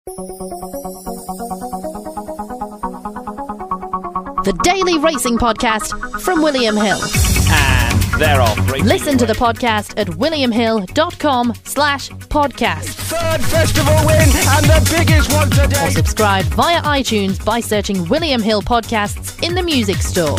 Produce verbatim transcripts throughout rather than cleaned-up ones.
The Daily Racing Podcast from William Hill. And they're off. Racing Listen to away. the podcast at williamhill.com slash podcast. Third festival win and the biggest one today. Or subscribe via iTunes by searching William Hill Podcasts in the music store.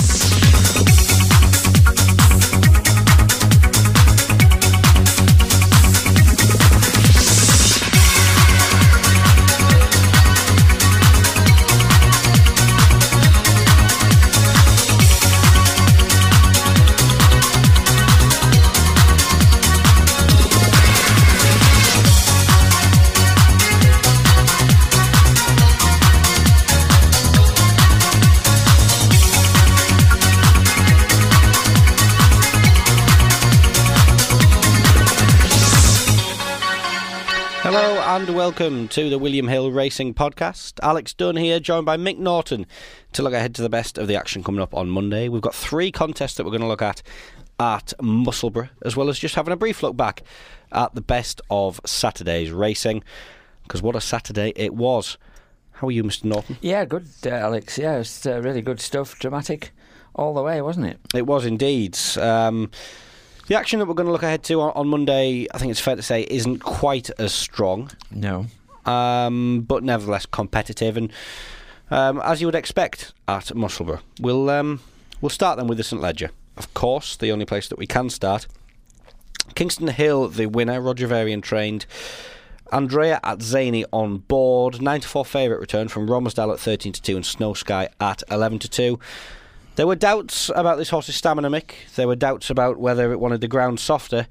Hello and welcome to the William Hill Racing Podcast. Alex Dunn here, joined by Mick Norton to look ahead to the best of the action coming up on Monday. We've got three contests that we're going to look at at Musselburgh, as well as just having a brief look back at the best of Saturday's racing, because what a Saturday it was. How are you, Mister Norton? Yeah, good, uh, Alex. Yeah, it's uh, really good stuff. Dramatic all the way, wasn't it? It was indeed. Um, the action that we're going to look ahead to on, on Monday, I think it's fair to say, isn't quite as strong. No. Um, but nevertheless competitive, and um, as you would expect at Musselburgh. We'll um, we'll start then with the St Ledger, of course, the only place that we can start. Kingston Hill, the winner, Roger Varian trained. Andrea at Zany on board. nine to four favourite return from Romsdale at thirteen to two and Snow Sky at eleven to two. There were doubts about this horse's stamina, Mick. There were doubts about whether it wanted the ground softer.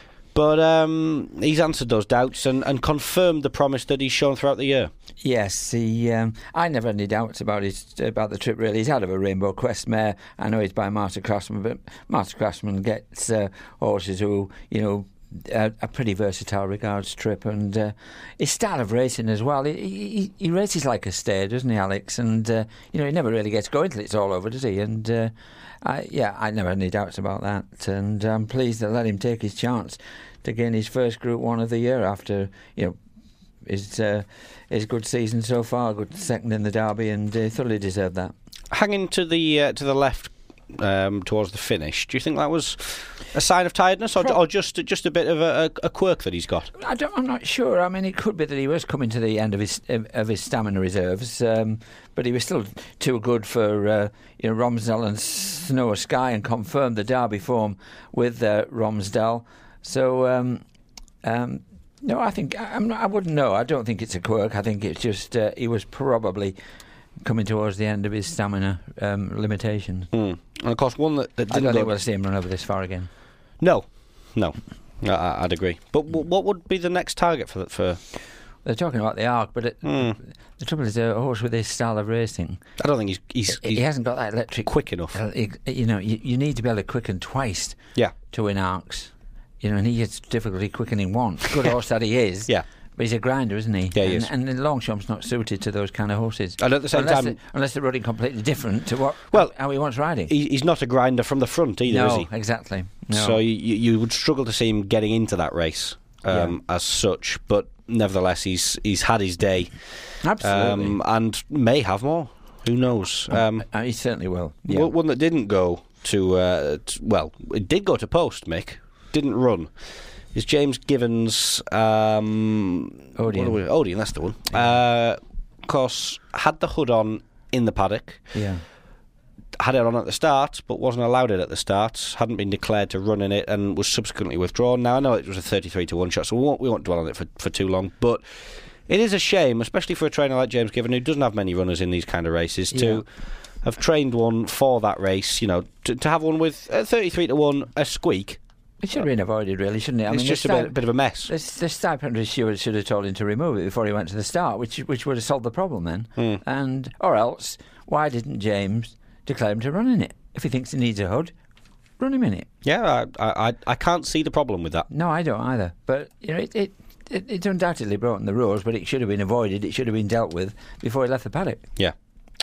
But um, he's answered those doubts and, and confirmed the promise that he's shown throughout the year. Yes, he. Um, I never had any doubts about his about the trip. Really, he's out of a Rainbow Quest mare. I know he's by Marta Crossman, but Marta Crossman gets uh, horses who, you know, a, a pretty versatile regards trip, and uh, his style of racing as well. He, he, he races like a stare, doesn't he, Alex? And uh, you know, he never really gets going till it's all over, does he? And uh, I, yeah, I never had any doubts about that, and I'm pleased to let him take his chance to gain his first Group One of the year after, you know, his uh, his good season so far, good second in the Derby, and uh, thoroughly deserved that. Hanging to the uh, to the left um, towards the finish, do you think that was a sign of tiredness, or, or just just a bit of a, a quirk that he's got? I don't, I'm not sure. I mean, it could be that he was coming to the end of his of his stamina reserves, um, but he was still too good for uh, you know, Romsdale and Snow Sky, and confirmed the Derby form with uh, Romsdale. So, um, um, no, I think I'm not, I wouldn't know. I don't think it's a quirk. I think it's just uh, he was probably coming towards the end of his stamina um, limitations. Mm. And of course, one that, that I didn't don't go... think we'll see him run over this far again. No, no, I, I'd agree. But w- what would be the next target for that? For They're talking about the Arc, but it, mm. the trouble is, a horse with this style of racing, I don't think he's he's, he, he he's hasn't got that electric quick enough. Uh, he, you know, you, you need to be able to quicken twice Yeah, to win Arcs. You know, and he has difficulty quickening once. Good horse that he is. yeah. But he's a grinder, isn't he? Yeah, he and, is. And Longshomp's not suited to those kind of horses. And at the same unless time, they, unless they're running completely different to what Well, how he wants riding. he, he's not a grinder from the front either, no, is he? exactly. No. So you, you would struggle to see him getting into that race um, yeah. as such. But nevertheless, he's he's had his day, absolutely, um, and may have more. Who knows? Um, uh, he certainly will. Yeah. One that didn't go to, uh, to well, it did go to post. Mick didn't run. Is James Given's um, Odeon. We, Odeon, that's the one. Uh, of course, had the hood on in the paddock. Yeah. Had it on at the start, but wasn't allowed it at the start. Hadn't been declared to run in it, and was subsequently withdrawn. Now I know it was a thirty-three to one shot, so we won't, we won't dwell on it for, for too long. But it is a shame, especially for a trainer like James Given, who doesn't have many runners in these kind of races, to Yeah. have trained one for that race. You know, to, to have one with uh, thirty-three to one, a squeak. It should have been avoided, really, shouldn't it? I It's mean, just a the bit, bit of a mess. The, the stipend steward should have told him to remove it before he went to the start, which which would have solved the problem then. Mm. And or else, why didn't James declare him to run in it? If he thinks he needs a hood, run him in it. Yeah, I, I I can't see the problem with that. No, I don't either. But you know, it, it, it it's undoubtedly broken the rules, but it should have been avoided. It should have been dealt with before he left the paddock. Yeah.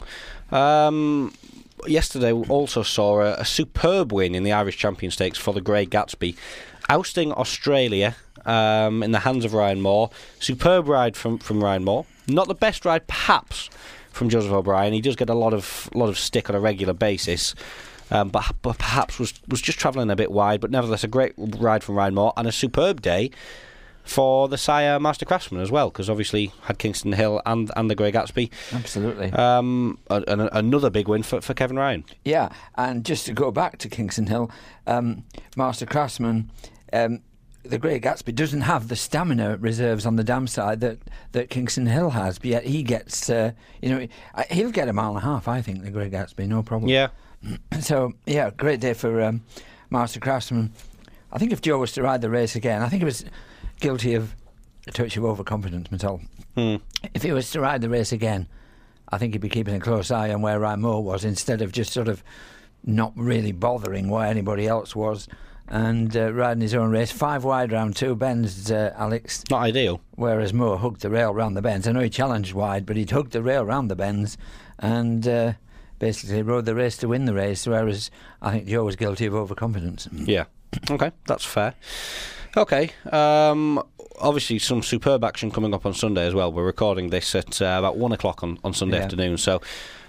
Um. Yesterday we also saw a, a superb win in the Irish Champion Stakes for the Grey Gatsby, ousting Australia um, in the hands of Ryan Moore. Superb ride from, from Ryan Moore. Not the best ride, perhaps, from Joseph O'Brien. He does get a lot of lot of stick on a regular basis. Um, but, but perhaps was was just travelling a bit wide, but nevertheless a great ride from Ryan Moore and a superb day for the Sire Master Craftsman as well, because obviously had Kingston Hill and, and the Grey Gatsby. Absolutely. Um, and, and another big win for, for Kevin Ryan. Yeah, and just to go back to Kingston Hill, um, Master Craftsman, um, the Grey Gatsby doesn't have the stamina reserves on the dam side that, that Kingston Hill has, but yet he gets, uh, you know, he'll get a mile and a half, I think, the Grey Gatsby, no problem. Yeah. So, yeah, great day for um, Master Craftsman. I think if Joe was to ride the race again, I think he was guilty of a touch of overconfidence myself. Hmm. If he was to ride the race again, I think he'd be keeping a close eye on where Ryan Moore was instead of just sort of not really bothering where anybody else was and uh, riding his own race. Five wide round two bends, uh, Alex. Not ideal. Whereas Moore hugged the rail round the bends. I know he challenged wide, but he'd hugged the rail round the bends and uh, basically rode the race to win the race, whereas I think Joe was guilty of overconfidence. Yeah. Okay, that's fair. Okay, um, obviously some superb action coming up on Sunday as well. We're recording this at uh, about one o'clock on, on Sunday Yeah. afternoon, so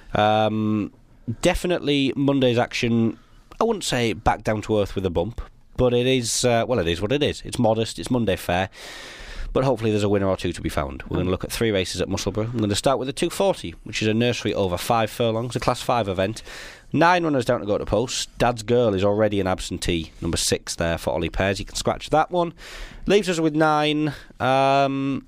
um, definitely Monday's action, I wouldn't say back down to earth with a bump, but it is, uh, well, it is what it is. It's modest, it's Monday fare, but hopefully there's a winner or two to be found. We're going to look at three races at Musselburgh. I'm going to start with the two forty, which is a nursery over five furlongs, a Class five event. Nine runners down to go to post. Dad's Girl is already an absentee. Number six there for Ollie Pears. You can scratch that one. Leaves us with nine. Um,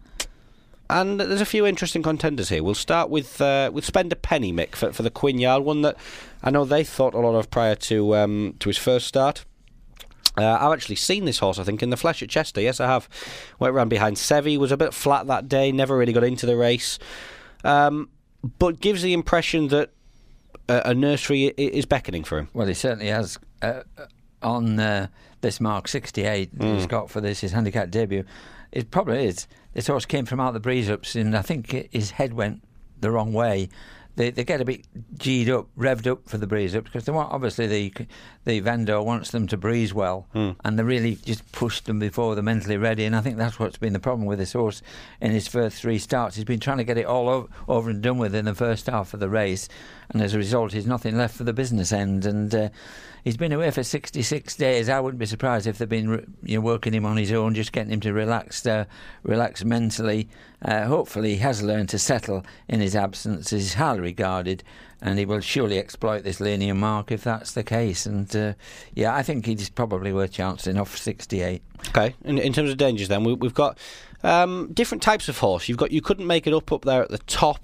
and there's a few interesting contenders here. We'll start with uh, with Spend a Penny, Mick, for, for the Quinn Yard, one that I know they thought a lot of prior to um, to his first start. Uh, I've actually seen this horse, I think, in the flesh at Chester. Yes, I have. Went round behind Sevi, was a bit flat that day, never really got into the race. Um, but gives the impression that a nursery is beckoning for him. Well, he certainly has. Uh, on uh, this mark, sixty-eight, that he's got for this, his handicap debut. It probably is. This horse came from out the breeze ups, and I think his head went the wrong way. They they get a bit G'd up, revved up for the breeze ups, because they want, obviously the the vendor wants them to breeze well, mm. and they really just pushed them before they're mentally ready. And I think that's what's been the problem with this horse in his first three starts. He's been trying to get it all over, over and done with in the first half of the race, and as a result, he's nothing left for the business end. And uh, he's been away for sixty-six days. I wouldn't be surprised if they've been you know, working him on his own, just getting him to relax, uh, relax mentally. Uh, hopefully, he has learned to settle in his absence. He's highly regarded, and he will surely exploit this linear mark if that's the case. And uh, yeah, I think he's probably worth chancing off sixty-eight. Okay, in, in terms of dangers, then we, we've got um, different types of horse. You've got you couldn't make it up up there at the top.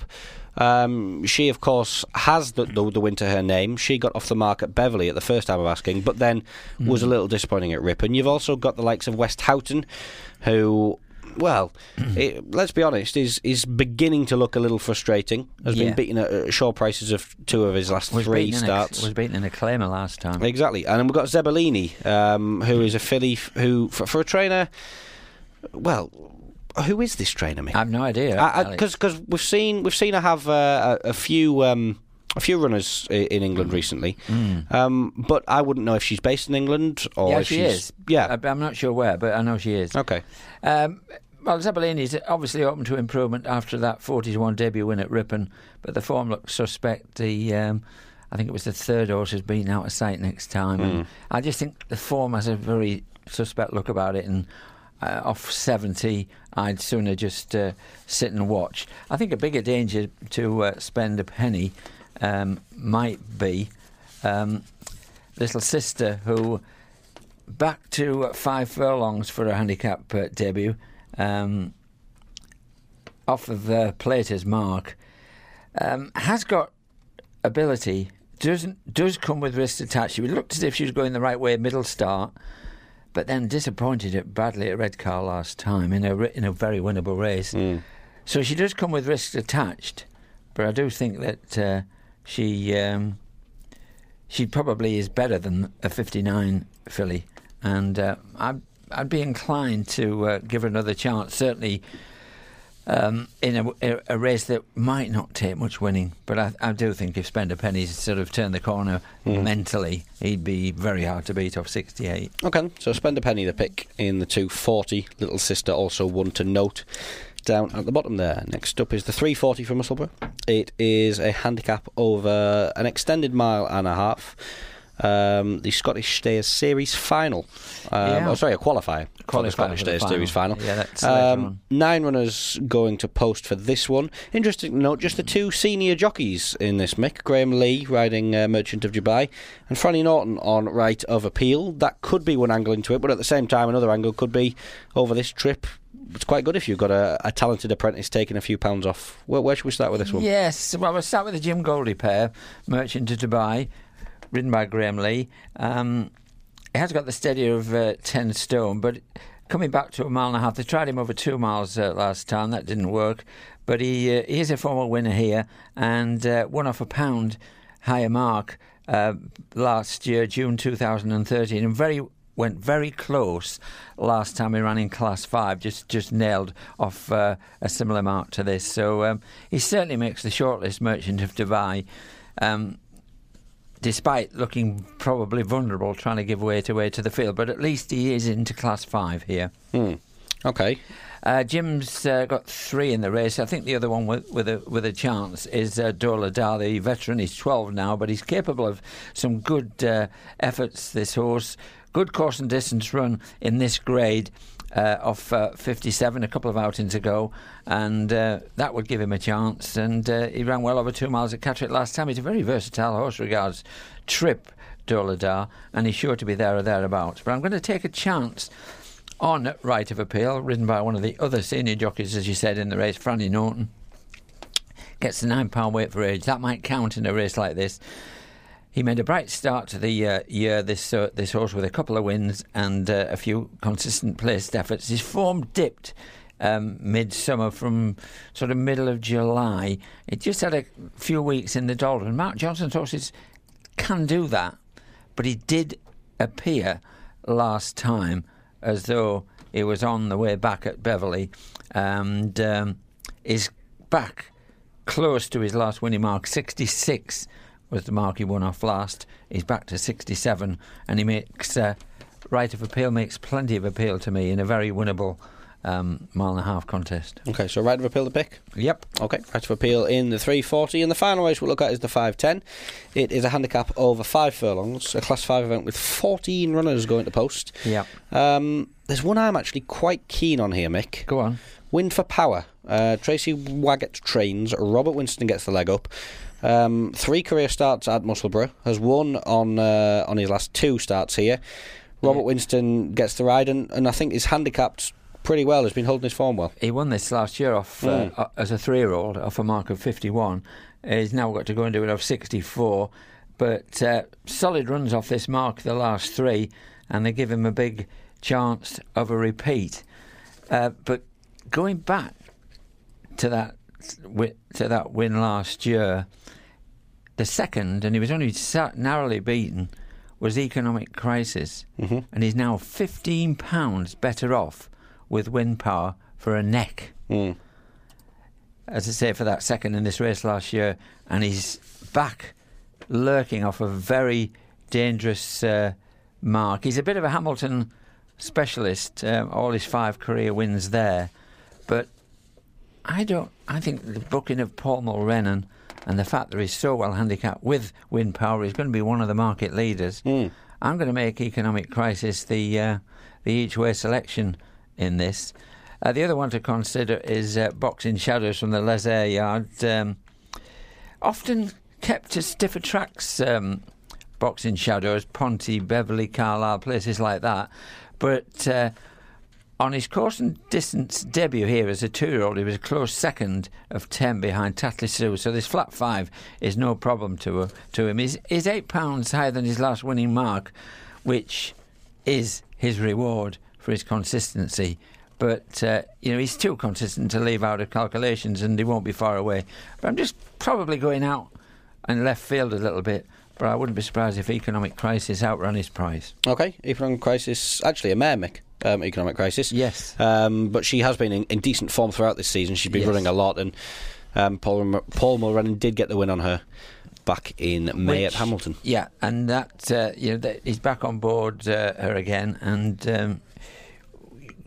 Um, she, of course, has the, the, the win to her name. She got off the mark at Beverley at the first time of asking, but then mm. was a little disappointing at Ripon. You've also got the likes of West Houghton, who, well, it, let's be honest, is is beginning to look a little frustrating. Has yeah. been beaten at uh, short prices of two of his last was three starts. A, was beaten in a claimer last time. Exactly, and then we've got Zebellini, um, who is a filly f- who, for, for a trainer, well. Who is this trainer, Mick? I have no idea. Because because we've seen we've seen her have uh, a, a few um, a few runners in, in England recently, mm. um, but I wouldn't know if she's based in England or yeah, if she she's, is. Yeah, I, I'm not sure where, but I know she is. Okay. Um, well, Zebellini is obviously open to improvement after that forty to one debut win at Ripon, but the form looks suspect. The um, I think it was the third horse has been out of sight next time, mm. and I just think the form has a very suspect look about it, and. Uh, off seventy, I'd sooner just uh, sit and watch. I think a bigger danger to uh, Spend a Penny um, might be um, Little Sister, who back to uh, five furlongs for a handicap uh, debut, um, off of uh, Plater's mark, um, has got ability, doesn't does come with risk attached. It looked as if she was going the right way, middle start. But then disappointed it badly at Redcar last time in a in a very winnable race. Mm. So she does come with risks attached, but I do think that uh, she um, she probably is better than a fifty-nine filly, and uh, I'd I'd be inclined to uh, give her another chance. Certainly. Um, in a, a race that might not take much winning, but I, I do think if Spend a Penny's sort of turned the corner mm. mentally, he'd be very hard to beat off sixty-eight. Okay, so Spend a Penny the pick in the two forty. Little Sister also one to note. down at the bottom there. Next up is the three forty from Musselburgh. It is a handicap over an extended mile and a half. Um, the Scottish Stayers Series final. Um, Yeah. Oh, sorry, a qualifier. Qualifier for the Scottish for the Stayers final. Series final. Yeah, that's later um, on. Nine runners going to post for this one. Interesting to note, just the two senior jockeys in this, Mick. Graham Lee riding uh, Merchant of Dubai and Franny Norton on Right of Appeal. That could be one angle into it, but at the same time, another angle could be over this trip. It's quite good if you've got a, a talented apprentice taking a few pounds off. Where, where should we start with this one? Yes, well, we'll start with the Jim Goldie pair, Merchant of Dubai, ridden by Graham Lee. Um, he has got the steadier of uh, ten stone, but coming back to a mile and a half, they tried him over two miles uh, last time. That didn't work, but he uh, he is a former winner here and uh, won off a pound higher mark uh, last year, June two thousand thirteen, and very went very close last time he ran in Class five, just just nailed off uh, a similar mark to this. So um, he certainly makes the shortlist, Merchant of Dubai, um, despite looking probably vulnerable, trying to give way to way to the field. But at least he is into Class five here. Hmm. Okay. Uh, Jim's uh, got three in the race. I think the other one with, with a with a chance is uh, Dola Dar, the veteran. He's twelve now, but he's capable of some good uh, efforts, this horse. Good course and distance run in this grade uh, of uh, fifty-seven a couple of outings ago, and uh, that would give him a chance. And uh, he ran well over two miles at Catterick last time. He's a very versatile horse regards trip, Dola Dar, and he's sure to be there or thereabouts. But I'm going to take a chance on Right of Appeal, ridden by one of the other senior jockeys, as you said, in the race, Franny Norton. Gets the nine pound weight for age. That might count in a race like this. He made a bright start to the uh, year, this uh, this horse, with a couple of wins and uh, a few consistent placed efforts. His form dipped um, mid-summer from sort of middle of July. It just had a few weeks in the doldrum. Mark Johnson's horses can do that, but he did appear last time as though he was on the way back at Beverley, and um, is back close to his last winning mark. sixty-six was the mark he won off last. He's back to sixty-seven, and he makes uh, Right of Appeal makes plenty of appeal to me in a very winnable um, mile and a half contest. Okay, so Right of Appeal the pick? Yep. Okay, Right of Appeal in the three forty. And the final race we'll look at is the five ten. It is a handicap over five furlongs, a Class five event with fourteen runners going to post. Yep. Um, there's one I'm actually quite keen on here, Mick. Go on. Win for Power. Uh, Tracy Waggett trains. Robert Winston gets the leg up. Um, three career starts at Musselburgh. Has won on uh, on his last two starts here. Robert Yeah. Winston gets the ride, and, and I think is handicapped pretty well. Has been holding his form well. He won this last year off Mm. uh, as a three-year-old off a mark of fifty-one. He's now got to go and do it off sixty-four. But uh, solid runs off this mark, the last three, and they give him a big chance of a repeat. Uh, but going back to that wi- to that win last year, the second, and he was only sa- narrowly beaten, was Economic Crisis, Mm-hmm. and he's now fifteen pounds better off with Wind Power for a neck. Mm. As I say, for that second in this race last year, and he's back lurking off a very dangerous uh, mark. He's a bit of a Hamilton specialist, um, all his five career wins there, but I don't. I think the booking of Paul Mulrennan and the fact that he's so well handicapped with Wind Power, he's going to be one of the market leaders. Mm. I'm going to make Economic Crisis the uh, the each way selection in this. Uh, the other one to consider is uh, Boxing Shadows from the Les Ayres yard. Um, often kept to stiffer tracks, um, Boxing Shadows, Ponty, Beverley, Carlisle, places like that. But uh, on his course and distance debut here as a two-year-old, he was a close second of ten behind Tatley Sue. So this flat five is no problem to uh, to him. He's, he's eight pounds higher than his last winning mark, which is his reward for his consistency. But, uh, you know, he's too consistent to leave out of calculations, and he won't be far away. But I'm just probably going out and left field a little bit. But I wouldn't be surprised if Economic Crisis outrun his price. Okay, Economic Crisis, actually a mare, Mick. Um, Economic Crisis. Yes. Um, but she has been in, in decent form throughout this season. She's been Yes. running a lot, and um, Paul, Paul Mulrennan did get the win on her back in May Which- at Hamilton. Yeah, and that, uh, you know, that he's back on board uh, her again, and um,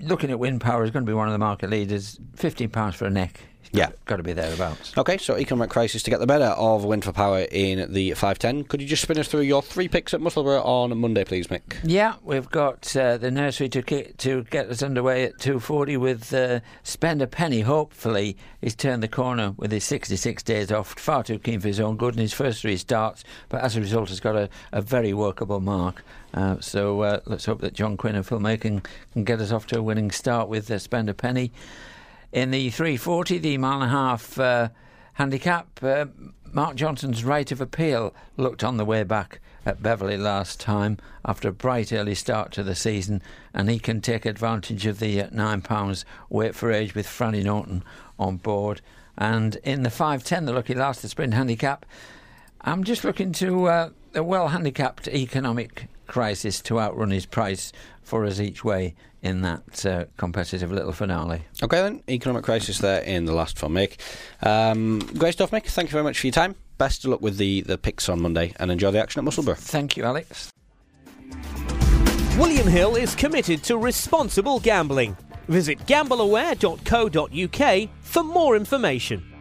looking at Wind Power is going to be one of the market leaders. fifteen pounds for a neck. Yeah. Got to be thereabouts. Okay, so Economic Crisis to get the better of Wind for Power in the five ten. Could you just spin us through your three picks at Musselburgh on Monday, please, Mick? Yeah, we've got uh, the nursery to ki- to get us underway at two forty with uh, Spend a Penny. Hopefully, he's turned the corner with his sixty-six days off. Far too keen for his own good in his first three starts, but as a result, has got a, a very workable mark. Uh, so uh, let's hope that John Quinn and Phil Macon can get us off to a winning start with uh, Spend a Penny. In the three forty, the mile and a half uh, handicap, uh, Mark Johnson's Right of Appeal looked on the way back at Beverley last time after a bright early start to the season, and he can take advantage of the uh, nine pounds weight for age with Franny Norton on board. And in the five ten, the lucky last, the sprint handicap, I'm just looking to uh, a well-handicapped Economic Crisis to outrun his price for us each way in that uh, competitive little finale. Okay then, Economic Crisis there in the last for Mick. Um, great stuff, Mick. Thank you very much for your time. Best of luck with the, the picks on Monday, and enjoy the action at Musselburgh. Thank you, Alex. William Hill is committed to responsible gambling. Visit gambleaware dot co dot uk for more information.